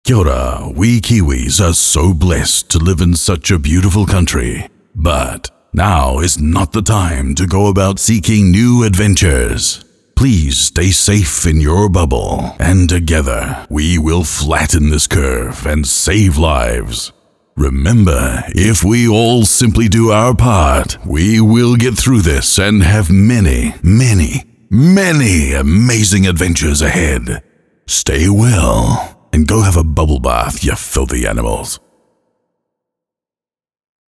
Kia ora, we Kiwis are so blessed to live in such a beautiful country. But now is not the time to go about seeking new adventures. Please stay safe in your bubble, and together we will flatten this curve and save lives. Remember, if we all simply do our part, we will get through this and have many, many, many amazing adventures ahead. Stay well, and go have a bubble bath, you filthy animals.